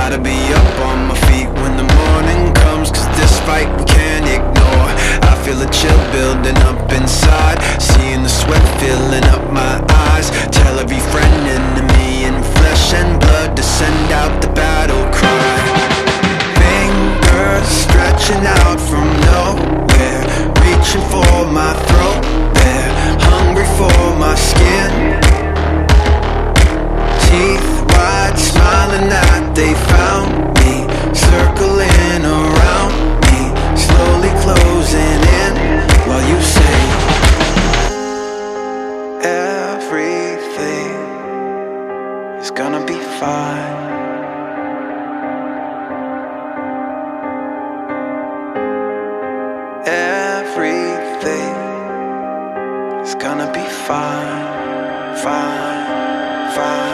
Gotta be up on my feet when the morning comes, 'cause this fight we can't ignore. I feel a chill building up inside, seeing the sweat filling up my eyes. Tell every friend, enemy in flesh and blood to send out the battle cry. Fingers stretching out from nowhere, reaching for my throat. They're hungry for my skin. Teeth wide, smiling that they found me, circling around me, slowly closing in, while you say everything is gonna be fine. Everything is gonna be fine, fine, fine.